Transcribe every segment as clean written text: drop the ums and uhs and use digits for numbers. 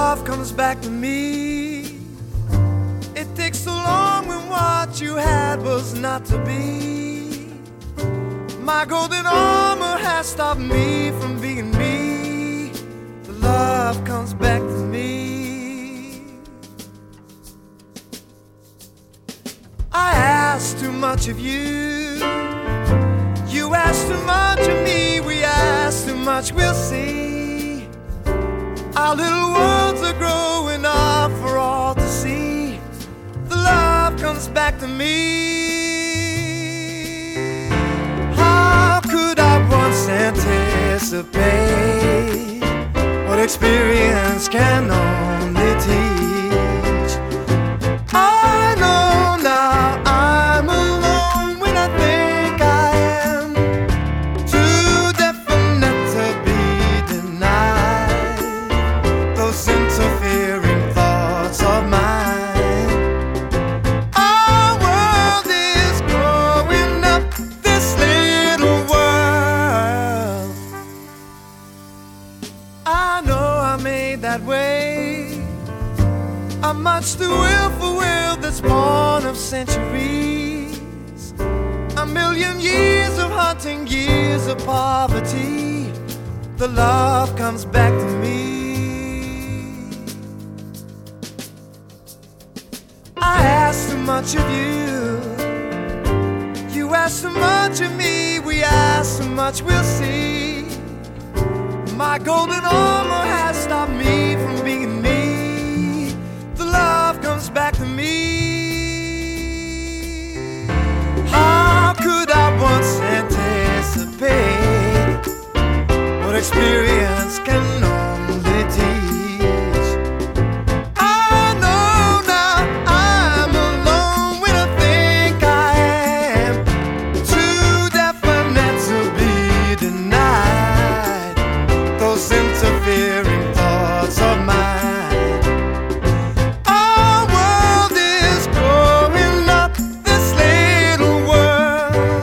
love comes back to me. It takes so long when what you had was not to be. My golden armor has stopped me from being me. The love comes back to me. I ask too much of you. You ask too much of me. We ask too much, we'll see. Our little worlds are growing up for all to see. The love comes back to me. How could I once anticipate what experience can only teach? I know now I'm alone when I think I am too definite to be denied. Those interfering thoughts of mine. Our world is growing up, this little world. I know I'm made that way. I'm much too willful, will that's born of centuries. A million years of hunting, years of poverty. The love comes back to me. I ask too much of you. You ask too much of me. We ask too much, we'll see. My golden armor has stopped me from being me. The love comes back to me. How could I once anticipate what experience can only teach? I know now I'm alone when I think I am too definite to be denied. Those interfering thoughts of mine. Our world is growing up, this little world.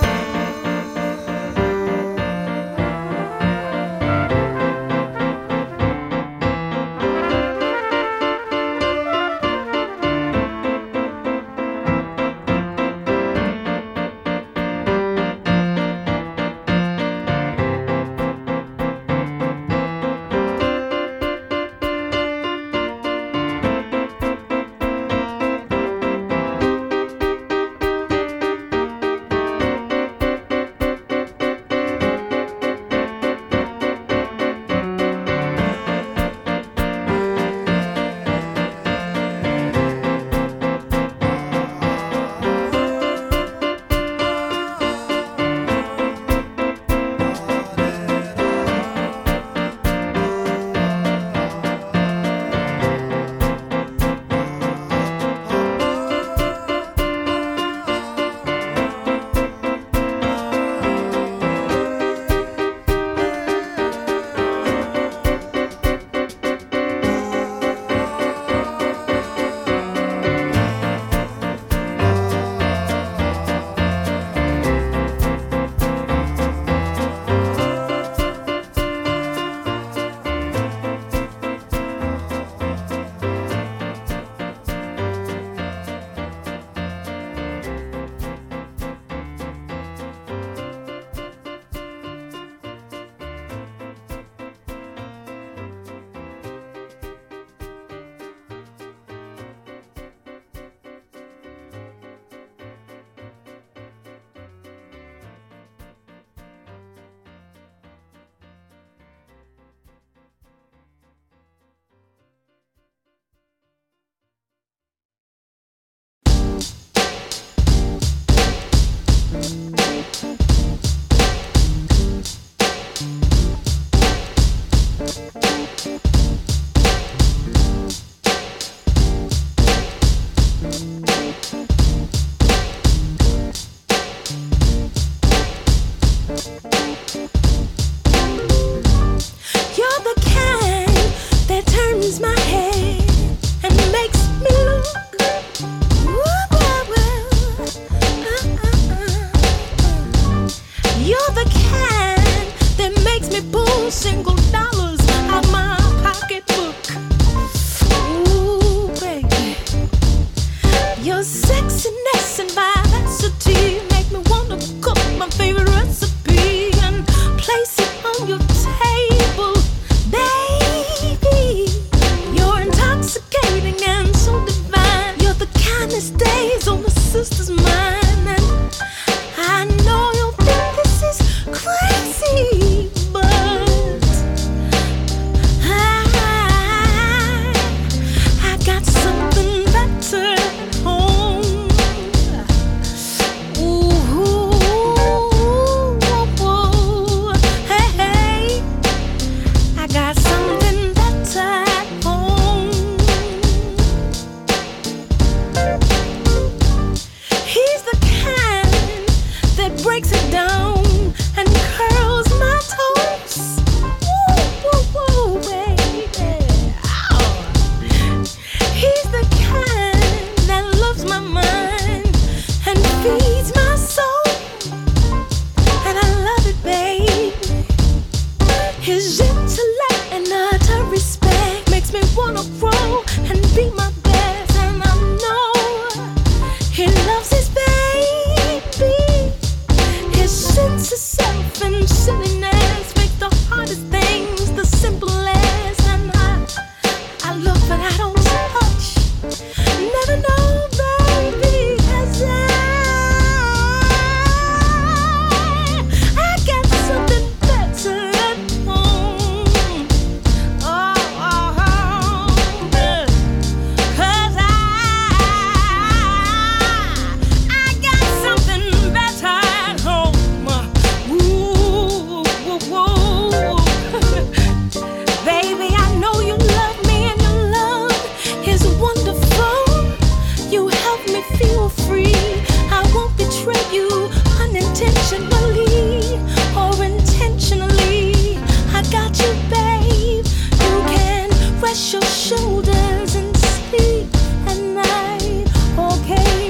Rest your shoulders and sleep at night. Okay,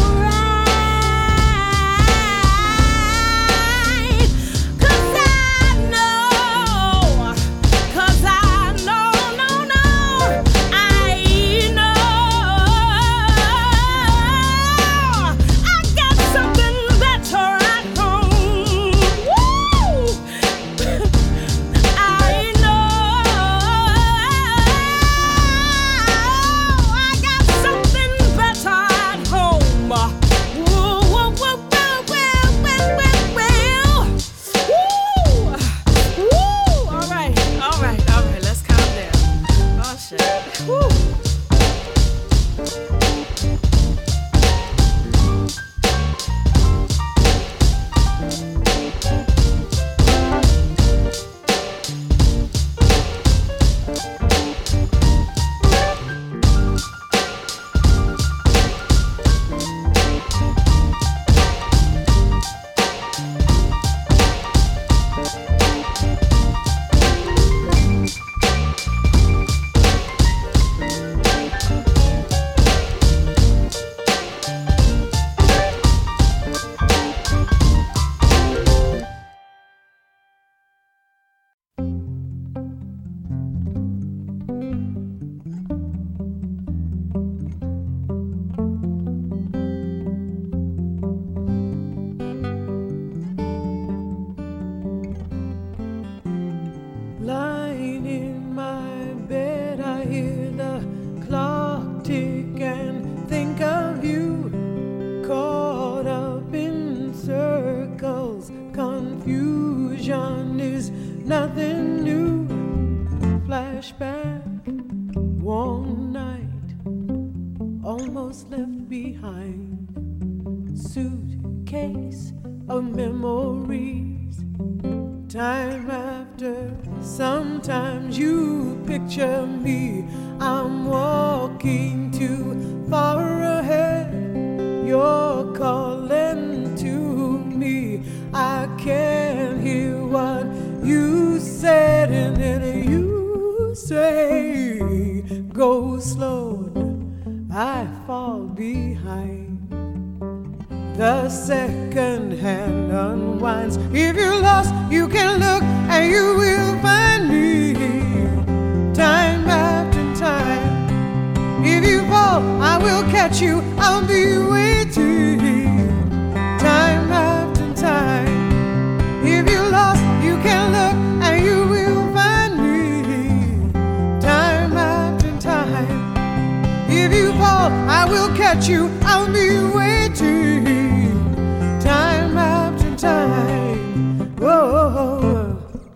alright. 'Cause I know, no, I know I got something better at home. Woo! I know I got something better at home. Woo, woo, woo, woo. All right, let's calm down. Oh shit. Woo. Lying in my bed, I hear the clock tick and think of you. Caught up in circles, confusion is nothing new. Flashback, one night, almost left behind. Suitcase of memories. Time after, sometimes you picture me. I'm walking too far ahead. You're calling to me. I can't hear what you said, and then you say, go slow. I fall behind. The second hand unwinds. If you're lost, you can look and you will find me. Time after time. If you fall, I will catch you. I'll be waiting. Time after time. If you're lost, you can look and you will find me. Time after time. If you fall, I will catch you. I'll be waiting. Time after time. Whoa.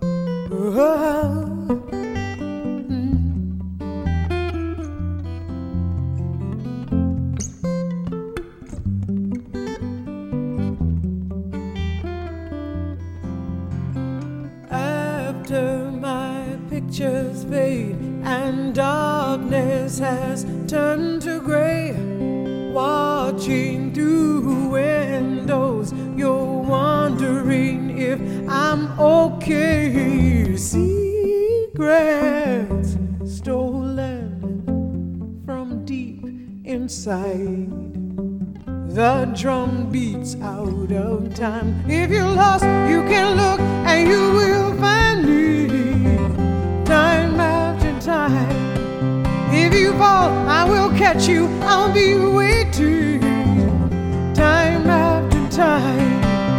After my pictures fade and darkness has turned to gray, watching through windows, you're wondering if I'm okay. Secrets stolen from deep inside. The drum beats out of time. If you're lost, you can look and you will find me. Time after time. If you fall, I will catch you. I'll be waiting. Time after time.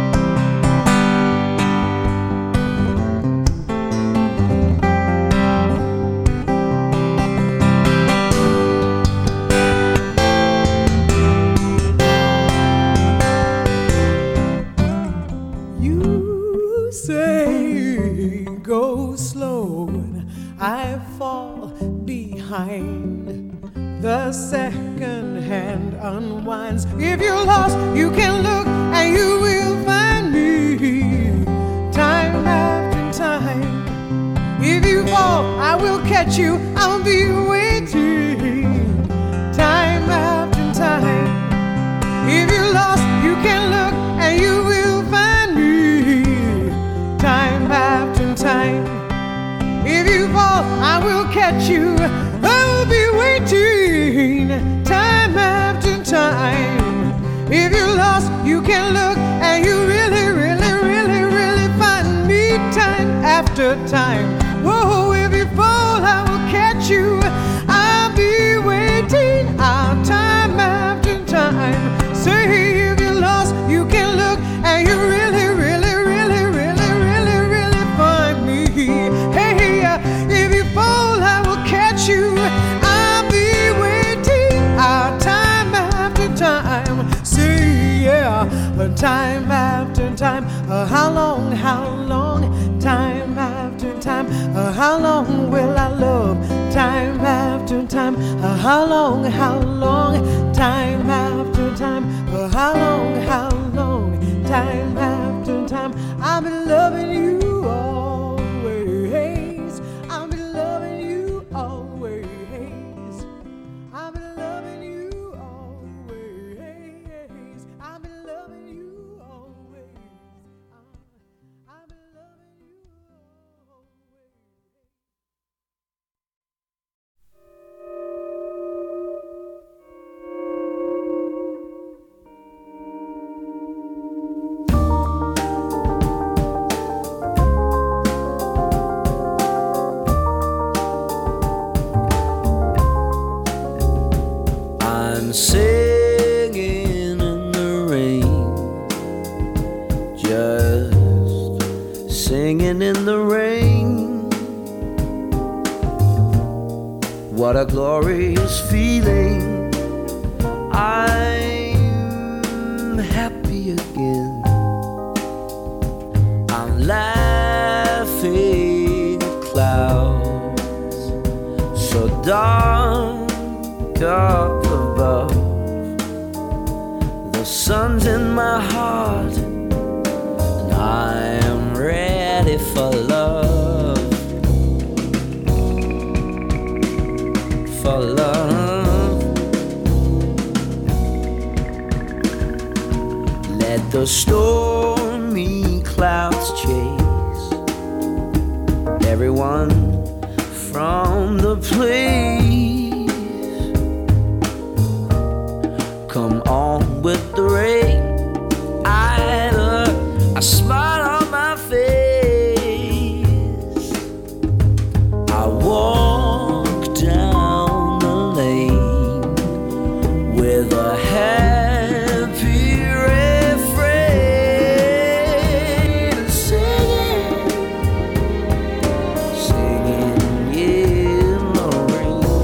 You say go slow, and I fall behind. The second hand unwinds. If you're lost, you can look and you will find me. Time after time. If you fall, I will catch you. I'll be waiting. Time after time. If you're lost, you can look and you will find me. Time after time. If you fall, I will catch you. catch you. I will be waiting time after time. If you're lost, you can look, and you really, really, really, really find me time after time. Whoa, if you fall, I will catch you. I'll be waiting time after time. Say if you're lost, you can look, and you really, really, really, really, really, really find me. Hey, if you fall, I will catch you. I'll be waiting time after time. Say yeah, time after time. How long, time after time. How long will I love? Time after time. How long, time after time. How long, time after time. I've been loving you always. I've been loving you always. I've been loving you always. I've been loving you always. I've been loving you always. Singing in the rain, just singing in the rain. What a glorious feeling. I'm happy again. I'm laughing at clouds so dark up above. The sun's in my heart, and I am ready for love. For love. Let the stormy clouds chase everyone from the place. Come on with the rain. Either a smile on my face. I walk down the lane with a happy refrain, singing, singing in the rain.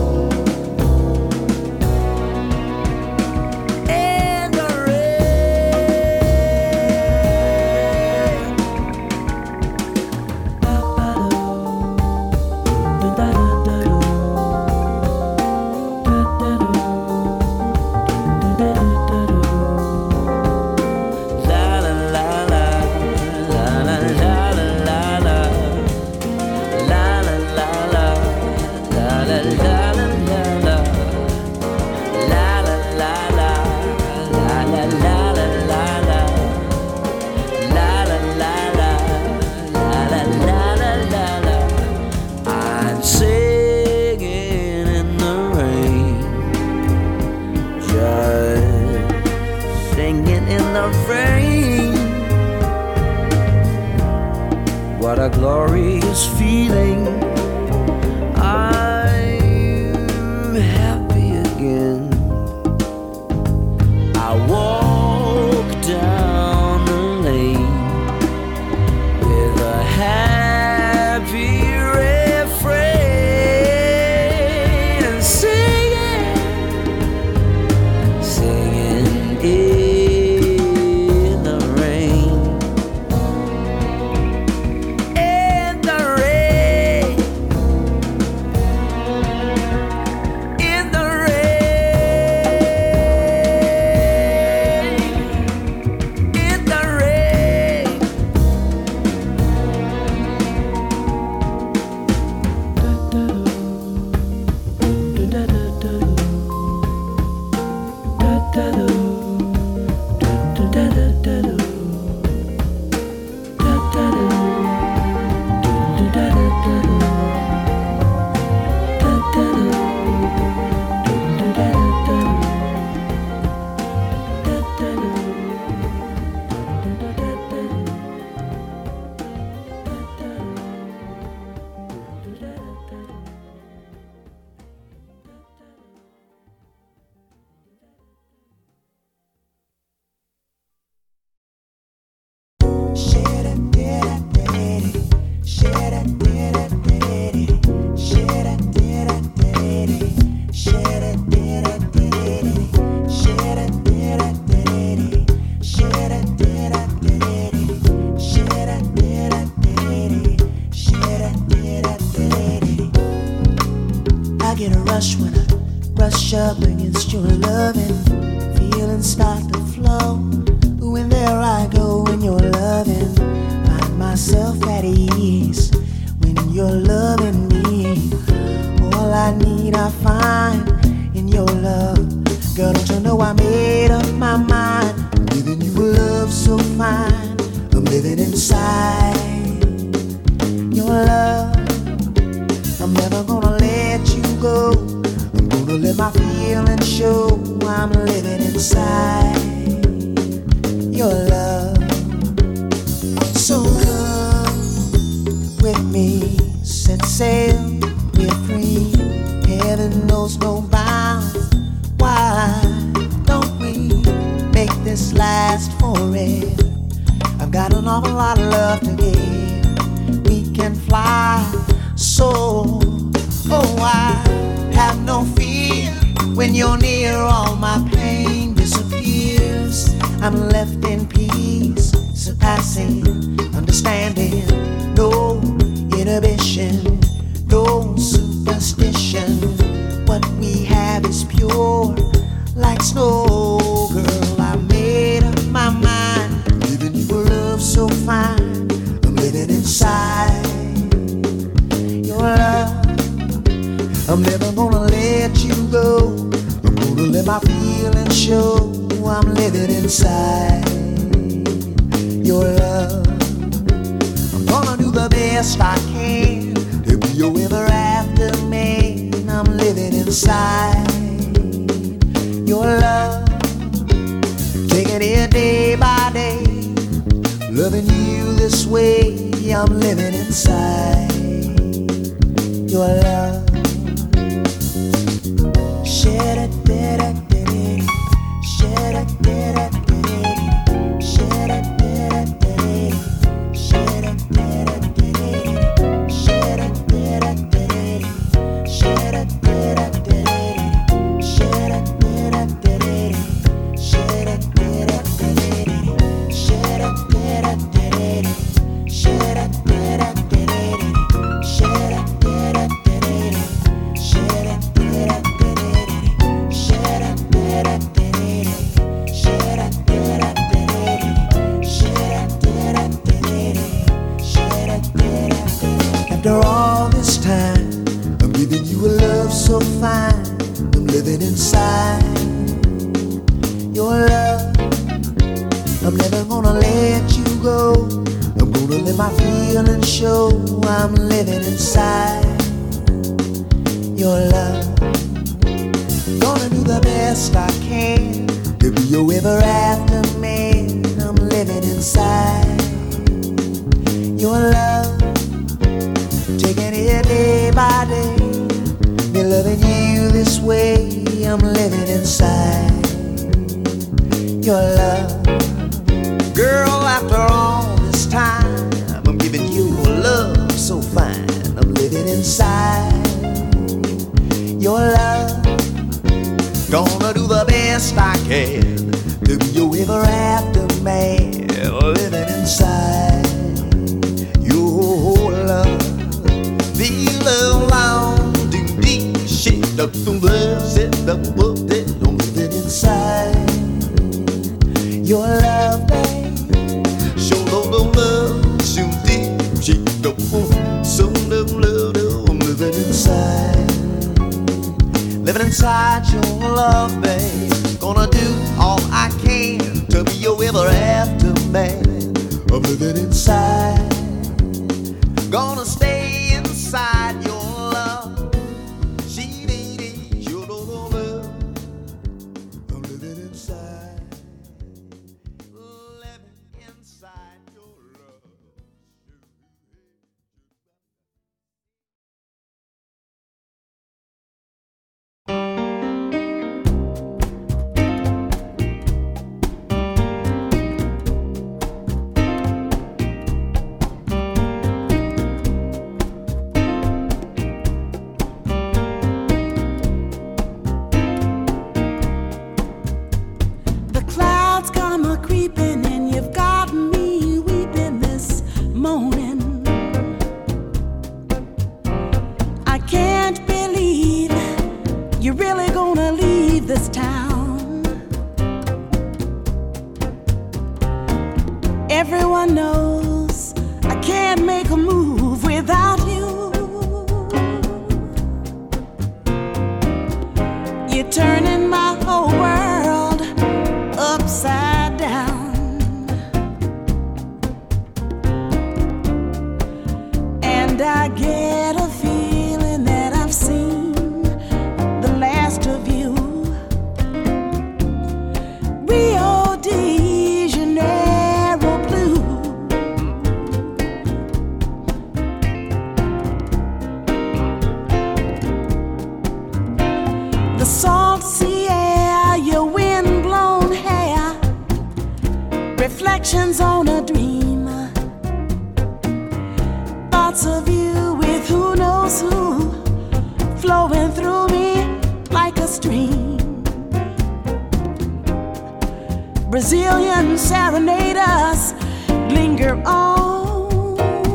get a rush when I brush up against your loving. Feelings start to flow. When there I go in your loving. Find myself at ease when you're loving me. All I need I find in your love. Girl, don't you know I made up my mind. I'm giving you a love so fine. I'm living inside your love. I'm never gonna let you go. I'm gonna let my feelings show. I'm living inside your love. So come with me, set sail, we're free. Heaven knows no bounds. Why don't we make this last forever? I've got an awful lot of love to give. We can fly so, oh, I have no fear. When you're near, all my pain disappears. I'm left in peace, surpassing understanding. No inhibition, no superstition. What we have is pure, like snow. Girl, I made up my mind, giving you a love so fine. I'm living inside your love. I'm never gonna let you go. I'm gonna let my feelings show. I'm living inside your love. I'm gonna do the best I can to be your ever after man. I'm living inside your love. Taking it day by day, loving you this way. I'm living inside your love. After all this time, I'm giving you a love so fine. I'm living inside your love. I'm never gonna let you go. I'm gonna let my feelings show. I'm living inside your love. Gonna do the best I can to be your ever after man. I'm living inside your love. Taking it day by day, me loving you this way. I'm living inside your love. Girl, after all this time, I'm giving you a love so fine. I'm living inside your love. Gonna do the best I can to be your ever after man. Living inside your love. Feel alone, deep, shit up from the set up, I'm living inside your love, babe. Show no love, shoot deep, shit up, so no love, I'm living inside your love, babe. Gonna do all I can to be your ever after man. I'm living inside, gonna stay inside your love. She needs your love. I'm living inside, living inside your love. stream. Brazilian serenaders linger on.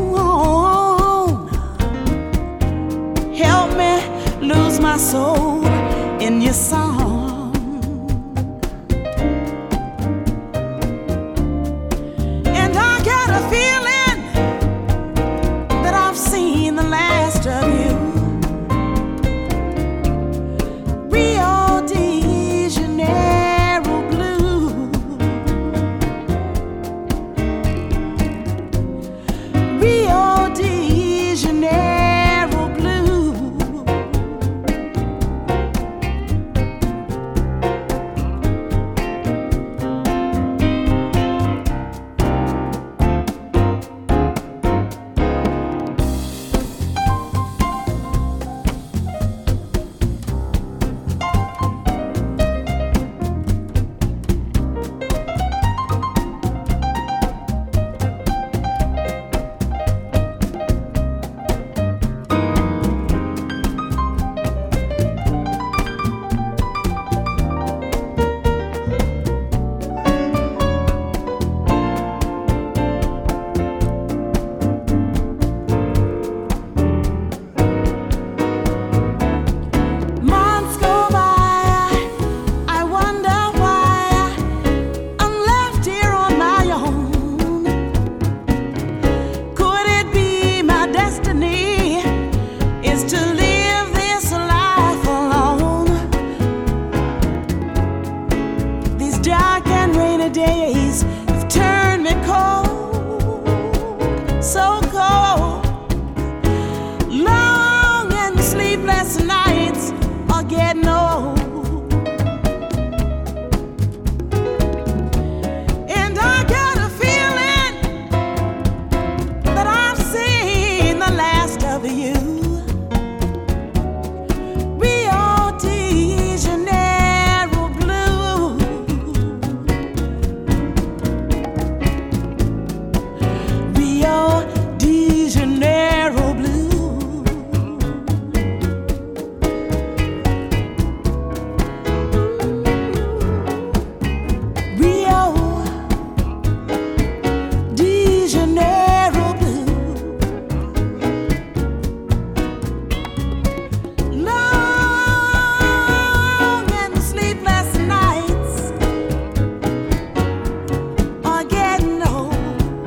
Help me lose my soul in your song. And I got a feeling that I've seen the last of you. Rio de Janeiro blue. Rio de Janeiro blue. Months go by, I wonder why I'm left here on my own. Could it be my destiny is to live this life alone? These dark and rainy days have turned me cold, so cold. Long and sleepless nights are getting old. And I got a feeling that I've seen the last of you. Rio de Janeiro blue. Rio de Janeiro blue. Rio de Janeiro blue. Long and sleepless nights are getting old.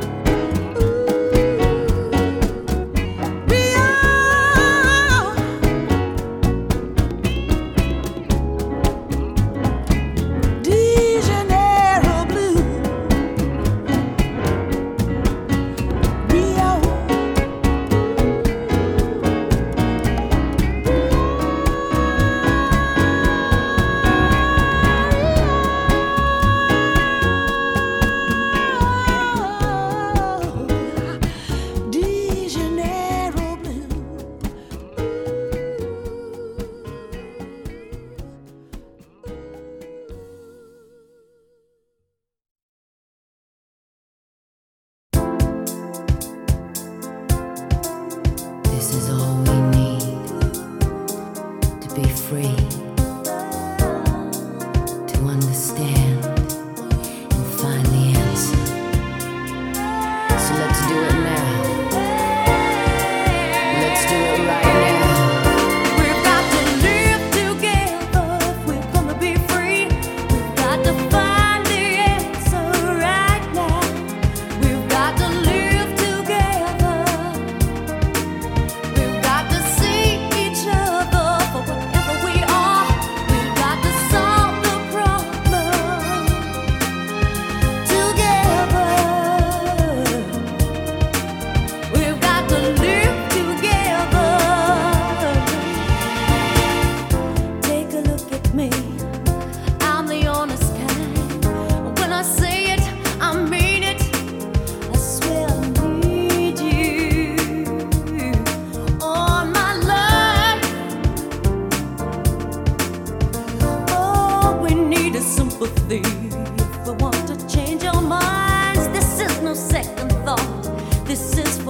Rio de Janeiro blue. Rio. De Janeiro blue. This is all we need to be free, to understand and find the answer. So let's do it now. Let's do it right now. We've got to live together if we're gonna be free. We've got to find the answer right now. We've got to live together. We've got to see each other for whatever we are. We've got to solve the problem together. We've got to live together. Take a look at me. I'm the honest kind. When I say it, I mean it. I swear I need you all my life. Oh, we need is sympathy if we want to change our minds. This is no second thought. This is for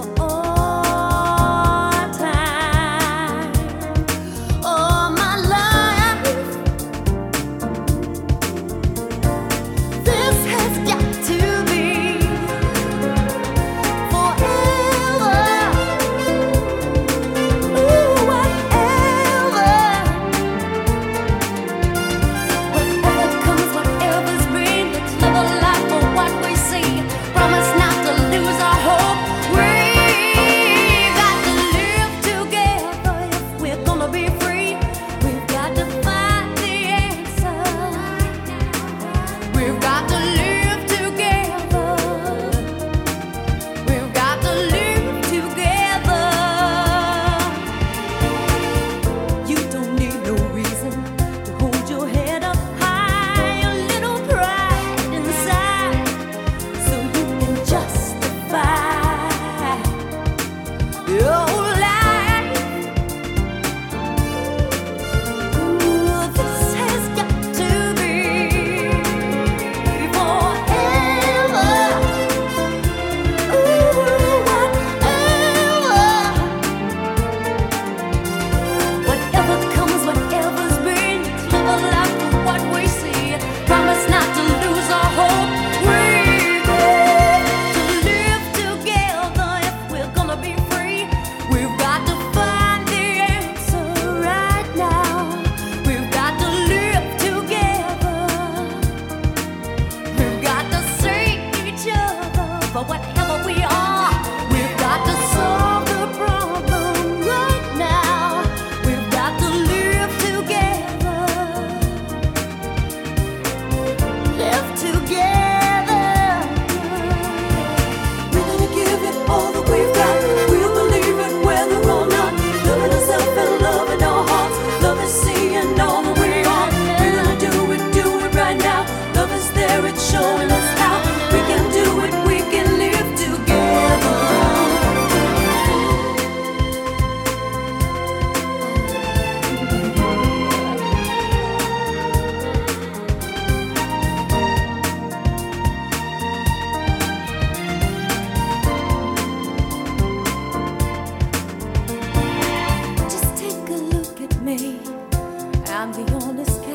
all time. All my life. I'm the honest